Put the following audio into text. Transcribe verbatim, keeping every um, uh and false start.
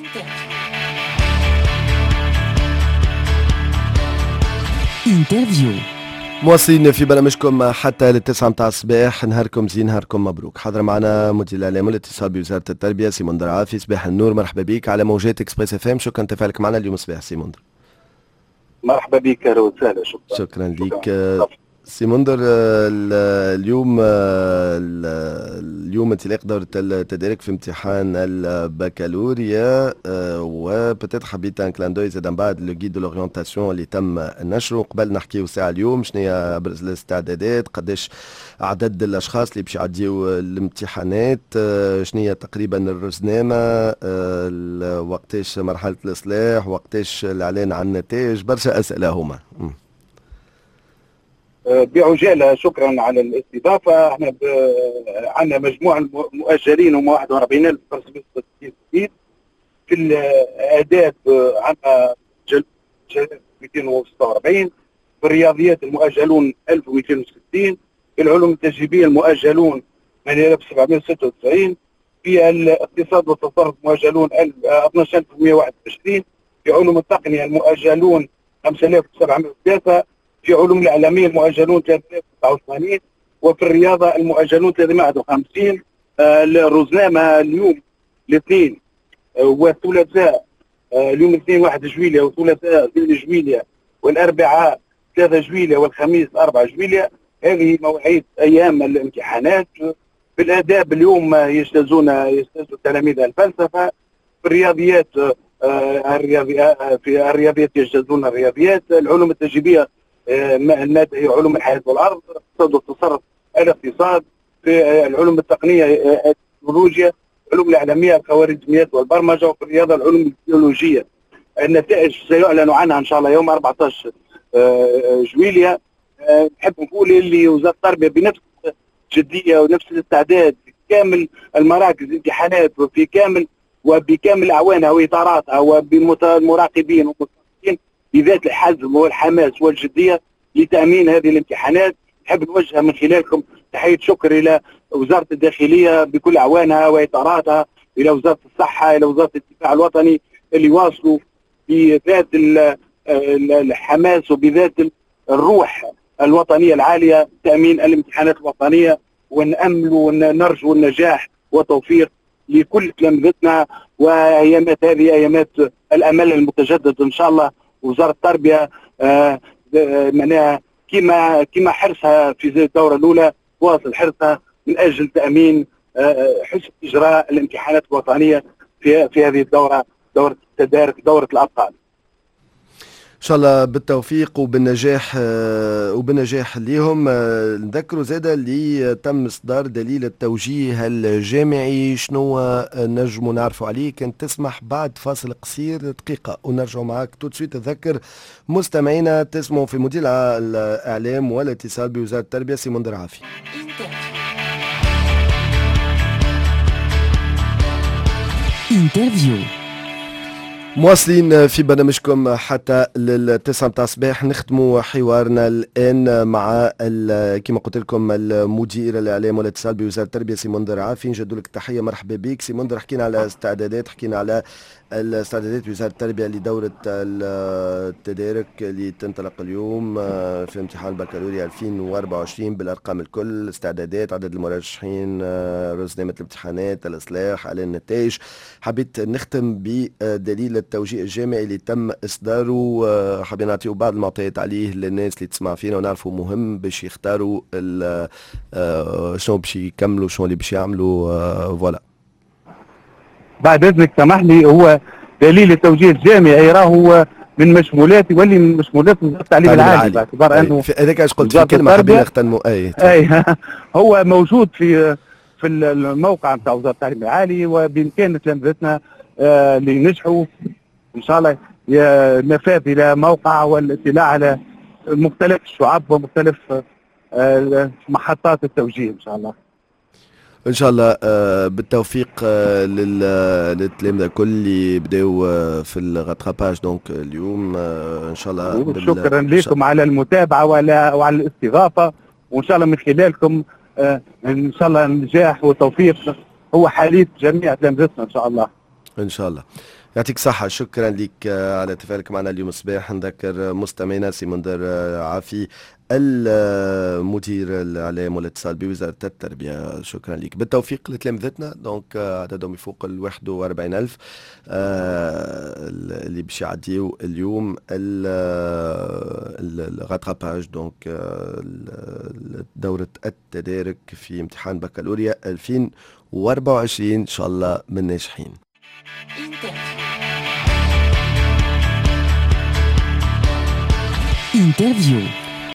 انترفيو. مواصلين في برنامجكم حتى للتسعة متاع الصباح. نهاركم زين، نهاركم مبروك. حاضر معنا مدير الاعلام والاتصال بوزاره التربيه سيمون درعافي. صباح النور، مرحبا بك على موجات اكسبريس اف ام. شكرا تفاعلك معنا اليوم صباح سيمون. مرحبا بك، اهلا وسهلا. شكرا شكرا لك سيموندر. اليوم اليوم انطلاق دورة التدارك في امتحان البكالوريا، وبتاتر حبيت ان كلاندوي زاد من بعد لو جيد دو لورينتاسيون اللي تم نشره. قبل نحكيو ساعة اليوم شنو هي ابرز الاستعدادات، قداش عدد الاشخاص اللي باش يعديو الامتحانات، شنو هي تقريبا الرزنامة، وقتاش مرحلة الاصلاح، وقتاش الاعلان عن النتائج، برشا اسئلة هما. بعجاله شكرا على الاستضافه. احنا عندنا مجموعه مؤجلين هم واحد وأربعين ألف خمسمائة وستين في الاداب، عندنا مئتين وستة وأربعين، في الرياضيات المؤجلون ألف ومئتين وستين، في العلوم التجريبيه المؤجلون ثمانية آلاف وسبعمائة وستة وتسعين، في الاقتصاد والتصرف المؤجلون اثناش ألف ومئة وواحد وعشرين، في علوم التقنيه المؤجلون خمسة آلاف وسبعمائة وثلاثة، في علوم الإعلامية المؤجلون ثلاثة آلاف وتسعة وثمانين، وفي الرياضة المؤجلون ثلاثمائة وواحد وخمسين. آه الرزنامة اليوم الاثنين آه والثلاثاء، آه اليوم الاثنين واحد جويلية، والثلاثاء اثنين جويلية، والأربعاء ثلاثة جويلية، والخميس أربعة جويلية. هذه مواعيد أيام الامتحانات. في الآداب اليوم يجتازون يجتازوا تلاميذ الفلسفة. في الرياضيات آه الرياضيات في الرياضيات يجتازون الرياضيات. العلوم التجريبية المادة علوم الحياة والأرض، الاقتصاد والتصرف الاقتصاد. في العلوم التقنية التكنولوجيا، العلوم الإعلامية الخوارزميات والبرمجة. وفي الرياضة العلوم البيولوجية. النتائج سيعلن عنها إن شاء الله يوم أربعة عشر جويلية. نحب نقول اللي وزارة التربية بنفس جدية ونفس الاستعداد في كامل المراكز الامتحانات، وفي كامل وبكامل أعوانها وإطاراتها وبالمراقبين والمراقبين بذات الحزم والحماس والجدية لتأمين هذه الامتحانات. نحب نوجه من خلالكم تحية شكر إلى وزارة الداخلية بكل أعوانها وإطاراتها، إلى وزارة الصحة، إلى وزارة الدفاع الوطني، اللي واصلوا بذات الحماس وبذات الروح الوطنية العالية تأمين الامتحانات الوطنية. ونأمل ونرجو النجاح والتوفيق لكل تلامذتنا. وأيامات هذه أيامات الأمل المتجدد إن شاء الله. وزارة التربية آه معناها كما كما حرصها في الدورة الأولى واصل حرصها من أجل تأمين آه حسن إجراء الامتحانات الوطنية في في هذه الدورة، دورة التدارك، دورة الأبطال. ان شاء الله بالتوفيق وبالنجاح وبالنجاح ليهم. نذكروا زاده اللي تم اصدار دليل التوجيه الجامعي. شنو نجموا نعرفوا عليه؟ كان تسمح بعد فاصل قصير دقيقه ونرجعوا معاك تو سويت. تذكر مستمعينا تسمعوا في مدير الاعلام والاتصال بوزاره التربيه سيمون درعافي. انترفيو. مواصلين في برنامجكم حتى للتسعة متاع الصباح. نختموا حوارنا الآن مع كما قلت لكم المدير الإعلام والاتصال بوزارة التربية سيمون درعافي. نجدوا لك التحية، مرحبا بك سيمون. حكينا على استعدادات، حكينا على الاستعدادات وزارة التربية لدورة التدارك اللي تنطلق اليوم في امتحان البكالوريا ألفين وأربعة وعشرين بالأرقام الكل، استعدادات، عدد المرشحين، رزنامة الامتحانات، الإصلاح، على النتائج. حبيت نختم بدليل التوجيه الجامعي اللي تم إصداره. حابين نعطيو بعض المعطيات عليه للناس اللي تسمع فينا ونعرفوا مهم باش يختاروا شنو باش يكملوا، شنو اللي باش يعملوا. فوالا. بعد اذنك سمح لي، هو دليل التوجيه الجامعي راهو من مشمولات يولي من مشمولات وزاره التعليم العالي، باعتبار انه هذاك اش قلت في كلمه حابين نختموا. اي اي هو موجود في في الموقع نتاع وزاره التعليم العالي، وبامكان تلامذتنا آه اللي نجحوا ان شاء الله النفاذ الى موقع والاطلاع على مختلف الشعب ومختلف آه محطات التوجيه ان شاء الله. ان شاء الله بالتوفيق للتلامذه الكل اللي بداوا في الغاتراباج دونك اليوم ان شاء الله. شكرا لكم على المتابعه وعلى وعلى الاستضافه، وان شاء الله من خلالكم ان شاء الله النجاح والتوفيق هو حليف جميع تلامذتنا ان شاء الله. ان شاء الله. يعطيك صحة، شكرا لك على تفاعلك معنا اليوم الصباح. نذكر مستمعينا سي منذر عافي المدير الاعلام والاتصال بوزارة التربية. شكرا لك، بالتوفيق لتلامذتنا. دونك عددهم يفوق ال واحد وأربعين ألف اللي باش يعديو اليوم الغاتراباج، دونك دورة التدارك في امتحان بكالوريا ألفين وأربعة وعشرين. ان شاء الله من ناجحين. Interview.